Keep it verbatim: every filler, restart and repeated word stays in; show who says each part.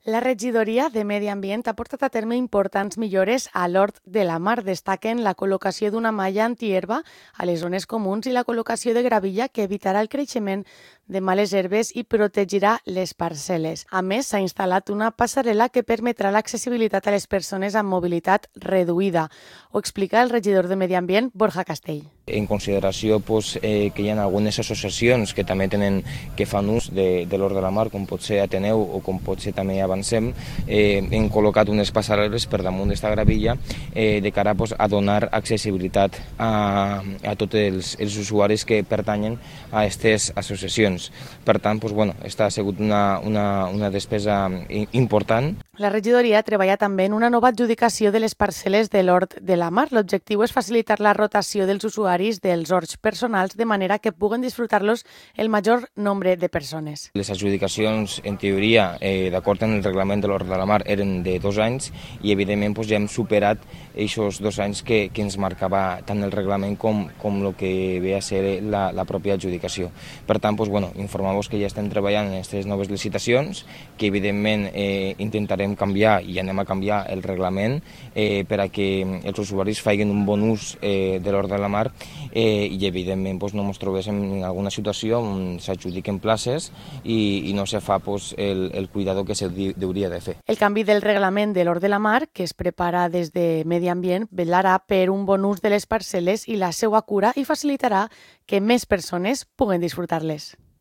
Speaker 1: La regidoria de Medi Ambient ha portat a terme importants millores a l'Hort de la Mar. Destaquen la col·locació d'una malla antierba a les zones comuns i la col·locació de gravilla que evitarà el creixement de males herbes i protegirà les parcel·les. A més, s'ha instal·lat una passarel·la que permetrà l'accessibilitat a les persones amb mobilitat reduïda. Ho explica el regidor de Medi Ambient, Borja Castell.
Speaker 2: En consideració pues, eh, que hi ha algunes associacions que també tenen, que fan ús de, de l'Hort de la Mar, com pot ser Ateneu o com pot ser també Avancem, eh, hem col·locat unes passarel·les per damunt d'esta gravilla eh, de cara pues, a donar accessibilitat a, a tots els, els usuaris que pertanyen a aquestes associacions. Per tant, pues, bueno, esta ha sigut una, una, una despesa important.
Speaker 1: La regidoria treballa també en una nova adjudicació de les parcel·les de l'Hort de la Mar. L'objectiu és facilitar la rotació dels usuaris dels horts personals de manera que puguen disfrutar-los el major nombre de persones.
Speaker 2: Les adjudicacions, en teoria, eh, d'acord amb el reglament de l'Hort de la Mar, eren de dos anys i, evidentment, pues, ja hem superat aquests dos anys que, que ens marcava tant el reglament com, com el que ve a ser la, la pròpia adjudicació. Per tant, pues, bueno, informar-vos que ja estem treballant en aquestes noves licitacions, que, evidentment, eh, intentarem canviar i anem a canviar el reglament eh, per a que els usuaris facin un bon ús eh, de l'Hort de la Mar eh, i, evidentment, pues, no ens trobéssim en alguna situació on s'adjudiquen places i, i no se fa pues, el, el cuidado que s'hauria de fer.
Speaker 1: El canvi del reglament de l'Hort de la Mar, que es prepara des de Medi Ambient, vetllarà per un bon ús de les parcel·les i la seva cura i facilitarà que més persones puguen disfrutar-les.